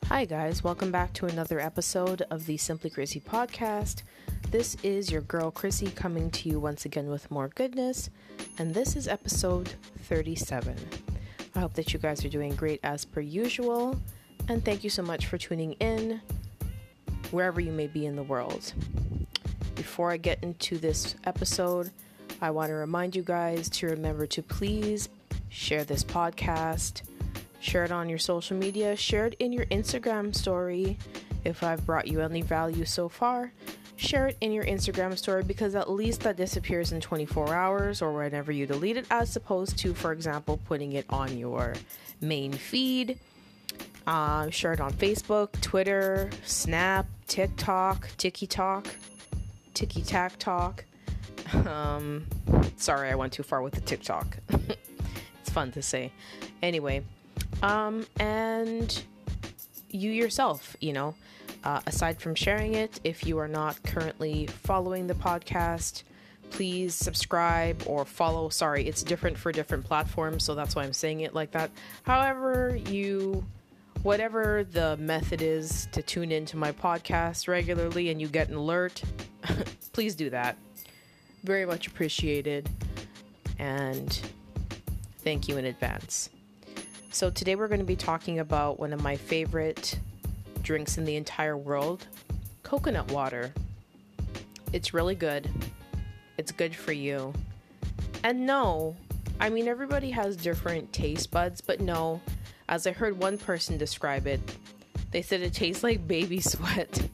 Hi guys, welcome back to another episode of the Simply Chrissy podcast. This is your girl Chrissy coming to you once again with more goodness, and this is episode 37. I hope that you guys are doing great as per usual, and thank you so much for tuning in wherever you may be in the world. Before I get into this episode, I want to remind you guys to remember to please share this podcast. Share it on your social media. Share it in your Instagram story. If I've brought you any value so far, share it in your Instagram story because at least that disappears in 24 hours or whenever you delete it, as opposed to, for example, putting it on your main feed. Share it on Facebook, Twitter, Snap, TikTok, Tiki-Tac-Talk. Sorry, I went too far with the TikTok. It's fun to say. Anyway. And you yourself, aside from sharing it, if you are not currently following the podcast, please subscribe or follow. Sorry, it's different for different platforms, so that's why I'm saying it like that. However, whatever the method is to tune into my podcast regularly and you get an alert, please do that. Very much appreciated. And thank you in advance. So today we're going to be talking about one of my favorite drinks in the entire world, coconut water. It's really good. It's good for you. And no, everybody has different taste buds, but no, as I heard one person describe it, they said it tastes like baby sweat.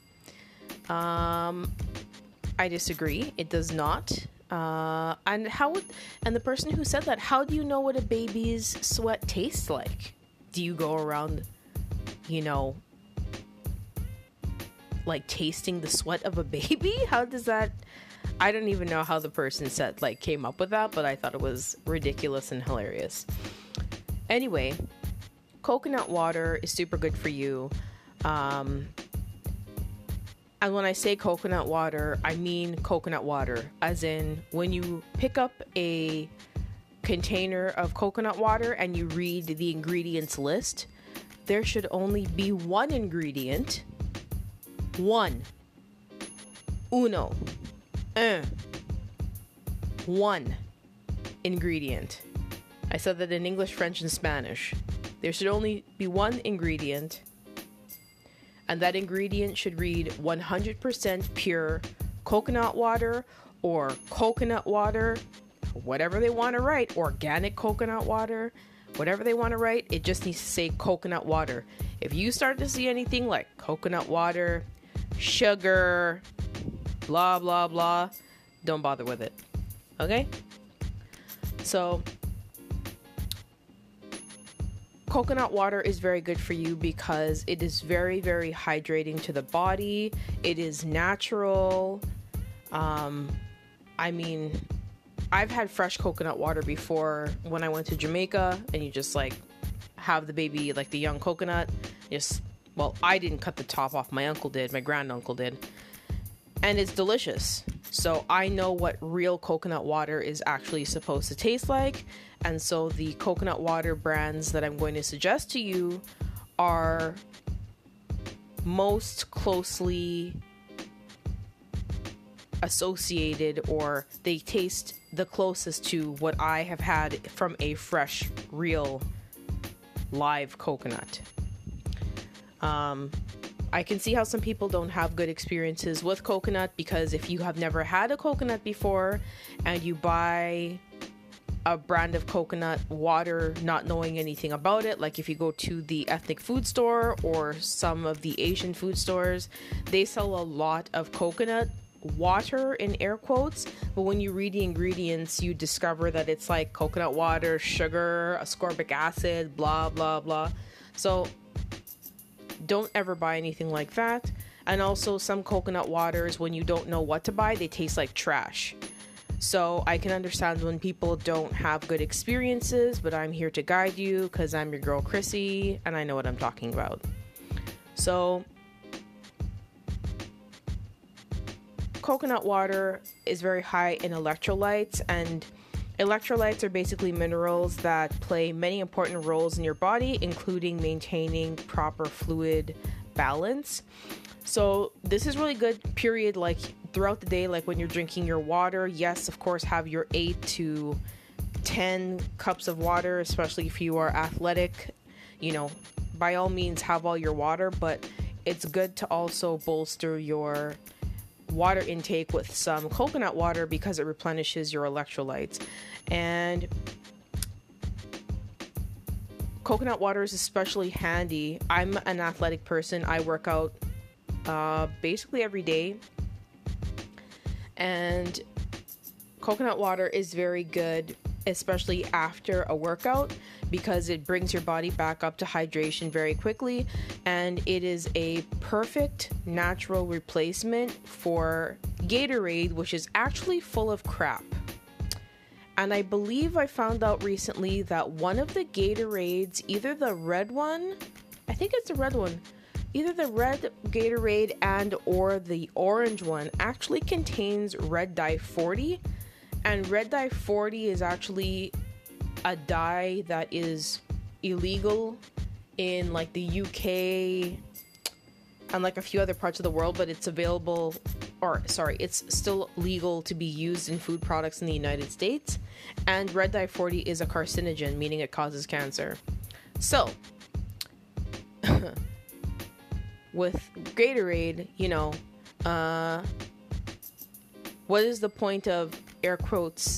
I disagree. It does not. And the person who said that, how do you know what a baby's sweat tastes like? Do you go around, like tasting the sweat of a baby? How does that, I don't even know how the person came up with that, but I thought it was ridiculous and hilarious. Anyway, coconut water is super good for you. And when I say coconut water, I mean coconut water, as in when you pick up a container of coconut water and you read the ingredients list, there should only be one ingredient. One ingredient. I said that in English, French, and Spanish. There should only be one ingredient. And that ingredient should read 100% pure coconut water or coconut water, whatever they want to write, organic coconut water, whatever they want to write. It just needs to say coconut water. If you start to see anything like coconut water, sugar, blah, blah, blah, don't bother with it. Okay? So coconut water is very good for you because it is very, very hydrating to the body. It is natural. I've had fresh coconut water before when I went to Jamaica, and you just have the baby, the young coconut. I didn't cut the top off. My uncle did. My granduncle did. And it's delicious. So I know what real coconut water is actually supposed to taste like. And so the coconut water brands that I'm going to suggest to you are most closely associated, or they taste the closest to what I have had from a fresh, real, live coconut. I can see how some people don't have good experiences with coconut, because if you have never had a coconut before and you buy a brand of coconut water not knowing anything about it, like if you go to the ethnic food store or some of the Asian food stores, they sell a lot of coconut water in air quotes, but when you read the ingredients, you discover that it's like coconut water, sugar, ascorbic acid, blah, blah, blah. So don't ever buy anything like that. And also, some coconut waters, when you don't know what to buy, they taste like trash. So I can understand when people don't have good experiences, but I'm here to guide you because I'm your girl Chrissy and I know what I'm talking about. So coconut water is very high in electrolytes, and Electrolytes are basically minerals that play many important roles in your body, including maintaining proper fluid balance. So this is really good, period, like throughout the day, like when you're drinking your water. Yes, of course, have your 8 to 10 cups of water, especially if you are athletic. You know, by all means, have all your water, but it's good to also bolster your water intake with some coconut water because it replenishes your electrolytes. And coconut water is especially handy. I'm an athletic person. I work out basically every day, and coconut water is very good, especially after a workout, because it brings your body back up to hydration very quickly, and it is a perfect natural replacement for Gatorade, which is actually full of crap. And I believe I found out recently that one of the Gatorades, either the red one, I think it's the red one, either the red Gatorade and or the orange one actually contains red dye 40. And red dye 40 is actually a dye that is illegal in like the UK and like a few other parts of the world, but it's available, or sorry, it's still legal to be used in food products in the United States. And red dye 40 is a carcinogen, meaning it causes cancer. So with Gatorade, you know, what is the point of air quotes,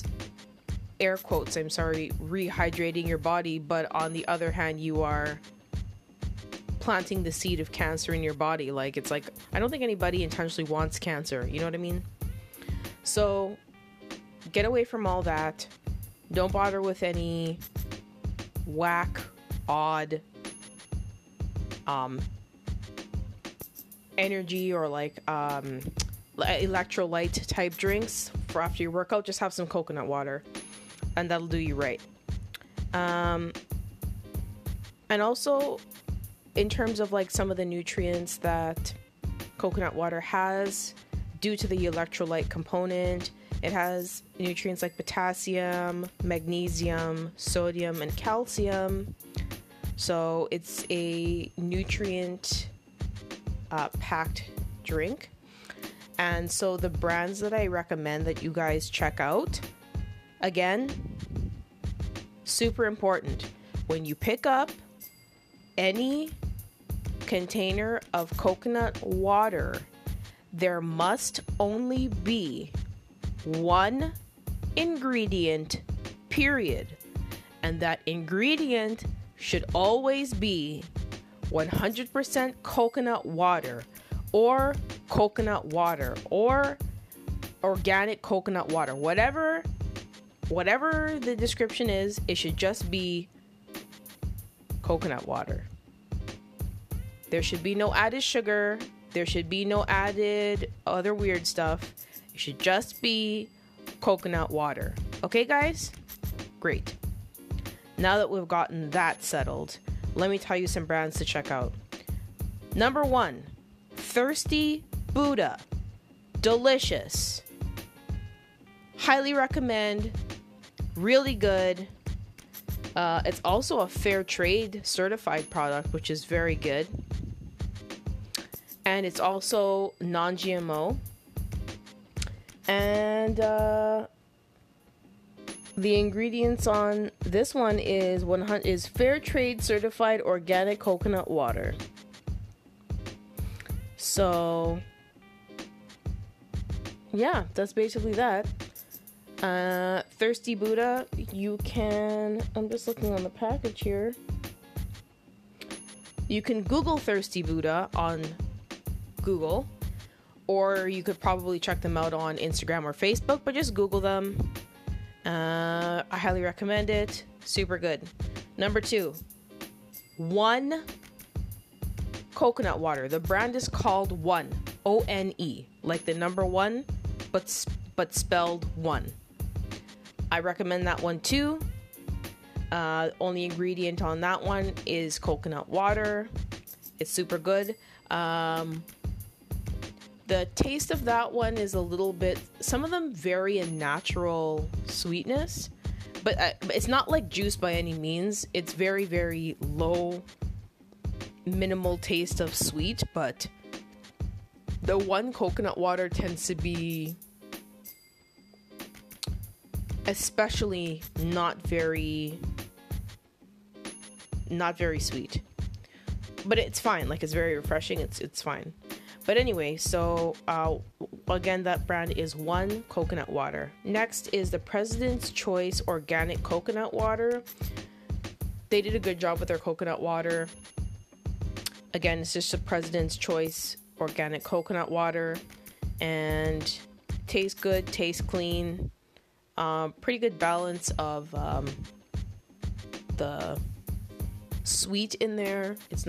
rehydrating your body, but on the other hand, you are planting the seed of cancer in your body? Like, it's like, I don't think anybody intentionally wants cancer, you know what I mean? So get away from all that. Don't bother with any whack, odd energy or like electrolyte type drinks for after your workout. Just have some coconut water and that'll do you right. And also, in terms of like some of the nutrients that coconut water has, due to the electrolyte component, it has nutrients like potassium, magnesium, sodium, and calcium. So it's a nutrient packed drink. And so the brands that I recommend that you guys check out, again, super important. When you pick up any container of coconut water, there must only be one ingredient, period. And that ingredient should always be 100% coconut water, or coconut water, or organic coconut water. Whatever the description is, it should just be coconut water. There should be no added sugar. There should be no added other weird stuff. It should just be coconut water. Okay, guys? Great. Now that we've gotten that settled, let me tell you some brands to check out. Number 1, Thirsty Buddha. Delicious. Highly recommend. Really good. It's also a fair trade certified product, which is very good. And it's also non-GMO. And the ingredients on this one is fair trade certified organic coconut water. So yeah, that's basically that. Thirsty Buddha, you can, I'm just looking on the package here. You can Google Thirsty Buddha on Google, or you could probably check them out on Instagram or Facebook, but just Google them. I highly recommend it. Super good. Number 2, One coconut water. The brand is called One, O-N-E, like the number 1, but spelled 1. I recommend that one too. Only ingredient on that one is coconut water. It's super good. The taste of that one is a little bit, some of them vary in natural sweetness. but it's not like juice by any means. It's very, very low, minimal taste of sweet, but the one coconut water tends to be especially not very sweet. But it's fine. Like, it's very refreshing. It's fine. But anyway, so again, that brand is One Coconut Water. Next is the President's Choice Organic Coconut Water. They did a good job with their coconut water. Again, it's just a President's Choice Organic Coconut Water, and tastes good, tastes clean. Pretty good balance of the sweet in there. It's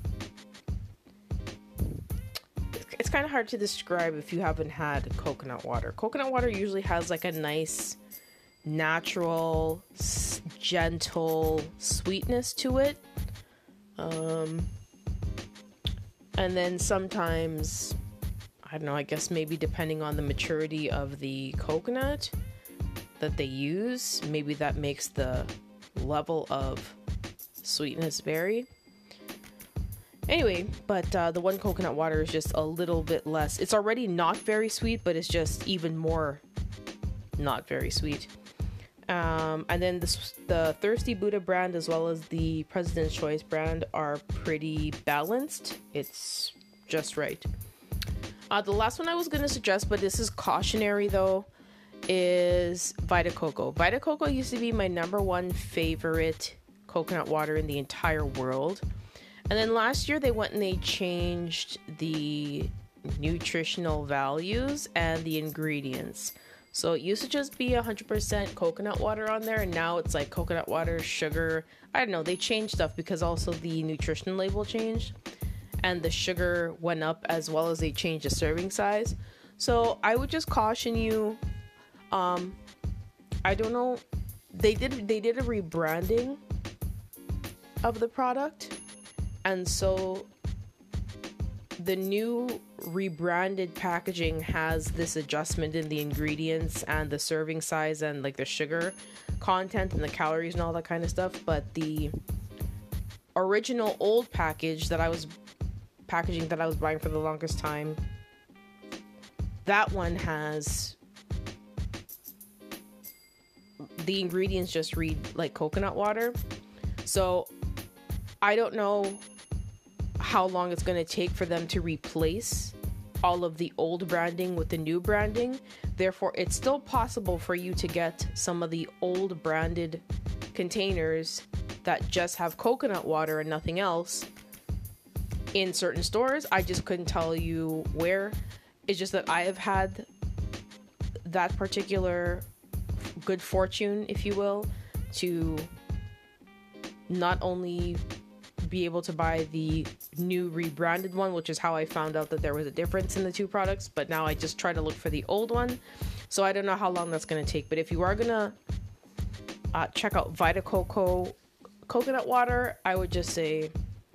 kind of hard to describe if you haven't had coconut water. Coconut water usually has like a nice, natural, gentle sweetness to it. And then sometimes, I don't know, I guess maybe depending on the maturity of the coconut that they use, maybe that makes the level of sweetness vary. Anyway, but the One Coconut Water is just a little bit less. It's already not very sweet, but it's just even more not very sweet. And then the Thirsty Buddha brand as well as the President's Choice brand are pretty balanced. It's just right. The last one I was going to suggest, but this is cautionary though, is Vita Coco. Vita Coco used to be my #1 favorite coconut water in the entire world. And then last year they went and they changed the nutritional values and the ingredients. So it used to just be 100% coconut water on there, and now it's like coconut water, sugar. I don't know, they changed stuff because also the nutrition label changed and the sugar went up, as well as they changed the serving size. So I would just caution you, I don't know, they did a rebranding of the product, and so the new rebranded packaging has this adjustment in the ingredients and the serving size and like the sugar content and the calories and all that kind of stuff. But the original old packaging that I was buying for the longest time, that one has the ingredients just read like coconut water. So I don't know how long it's going to take for them to replace all of the old branding with the new branding. Therefore, it's still possible for you to get some of the old branded containers that just have coconut water and nothing else in certain stores. I just couldn't tell you where. It's just that I have had that particular good fortune, if you will, to not only be able to buy the new rebranded one, which is how I found out that there was a difference in the two products, but now I just try to look for the old one. So I don't know how long that's going to take, but if you are going to check out Vita Coco coconut water, I would just say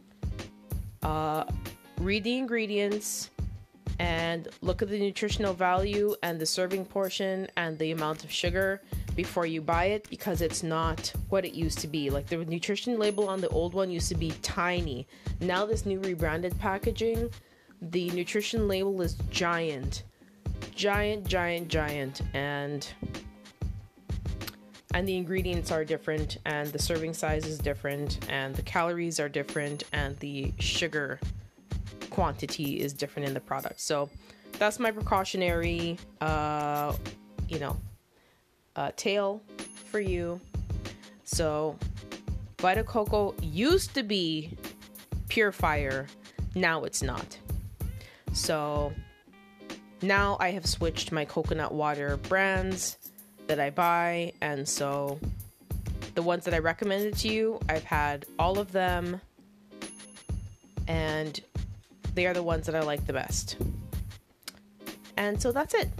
read the ingredients and look at the nutritional value and the serving portion and the amount of sugar before you buy it, because it's not what it used to be. Like, the nutrition label on the old one used to be tiny. Now this new rebranded packaging, the nutrition label is giant, and the ingredients are different, and the serving size is different, and the calories are different, and the sugar quantity is different in the product. So that's my precautionary tale for you. So Vita Coco used to be pure fire, now it's not. So now I have switched my coconut water brands that I buy, and so the ones that I recommended to you, I've had all of them, and they are the ones that I like the best. And so that's it.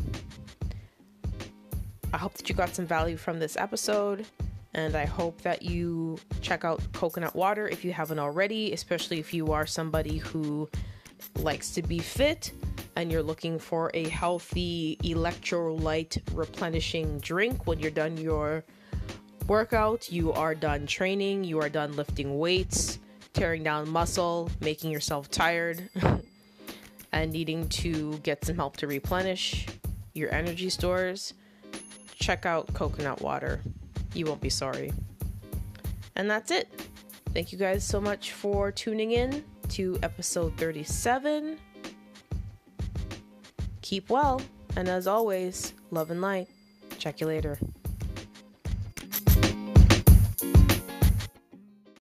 I hope that you got some value from this episode, and I hope that you check out coconut water if you haven't already, especially if you are somebody who likes to be fit and you're looking for a healthy electrolyte replenishing drink when you're done your workout, you are done training, you are done lifting weights, tearing down muscle, making yourself tired, and needing to get some help to replenish your energy stores, check out coconut water. You won't be sorry. And that's it. Thank you guys so much for tuning in to episode 37. Keep well, and as always, love and light. Check you later.